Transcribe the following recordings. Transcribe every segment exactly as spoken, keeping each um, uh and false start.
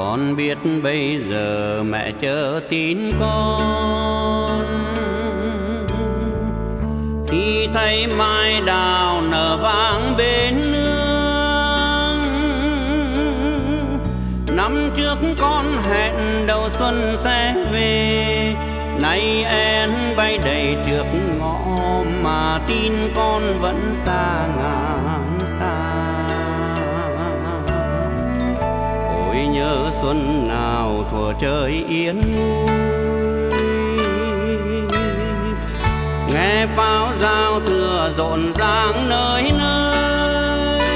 Con biết bây giờ mẹ chờ tin con, khi thấy mai đào nở vàng bên nương. Năm trước con hẹn đầu xuân sẽ về, nay én bay đầy trước ngõ mà tin con vẫn xa ngàn xa. Ôi nhớ xuân nào thuở trời yên vui, nghe pháo giao thừa rộn ràng nơi nơi.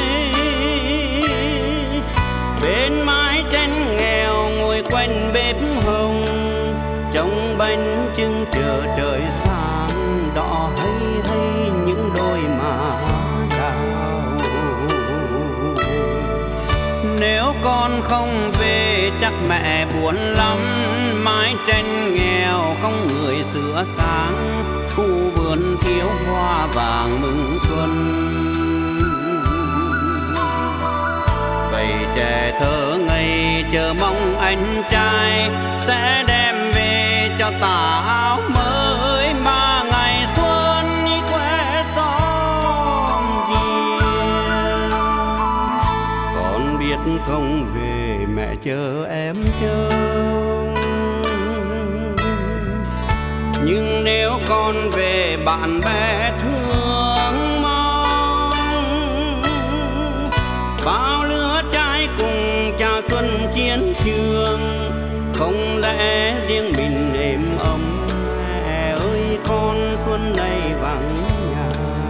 Bên mái tranh nghèo ngồi quanh bếp hồng, trông bánh trưng chờ trời sáng, đỏ hay hay những đôi má đào. Nếu con không về chắc mẹ buồn lắm, mái tranh nghèo không người sửa sáng, khu vườn thiếu hoa vàng mừng xuân. Vậy trẻ thơ ngây chờ mong anh trai sẽ đem về cho tà áo mới, mà ngày xuân quê xóm riêng. Con biết không về mẹ chờ em trông, nhưng nếu con về bạn bè thương mong, bao lứa trai cùng chào xuân chiến trường, không lẽ riêng mình êm ấm. Mẹ ơi con xuân này vắng nhà.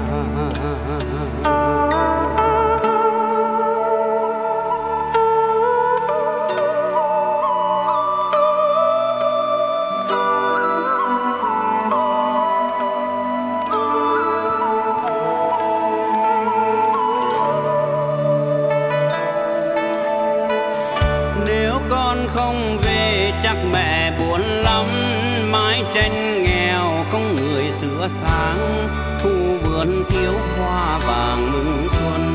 Nếu con không về chắc mẹ buồn lắm, mái tranh nghèo không người sửa sáng, khu vườn thiếu hoa vàng mừng xuân.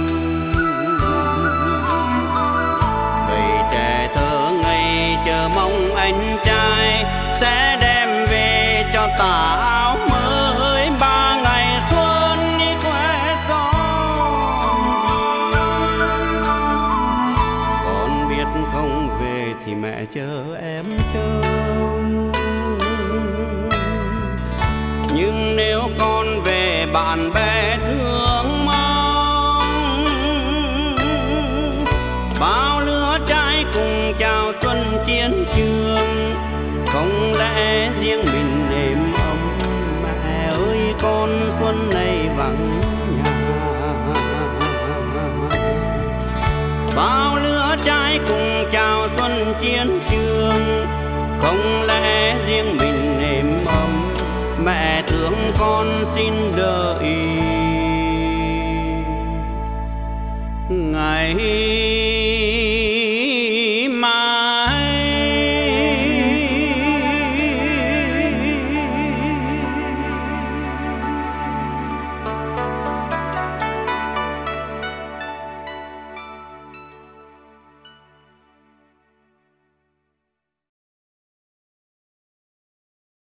Bầy trẻ thơ ngây chờ mong anh trai sẽ đem về cho tà áo mới, ba ngày xuân quê xóm riêng. Con biết không về thì mẹ chờ em trông, nhưng nếu con về bạn bè thương mong, bao lứa trai cùng chào xuân chiến trường, không lẽ riêng mình êm ấm. Mẹ ơi con xuân này vắng nhà, bao lứa trai cùng chào xuân chiến trường, không lẽ riêng mình êm ấm. Mẹ thương con xin đợi ngày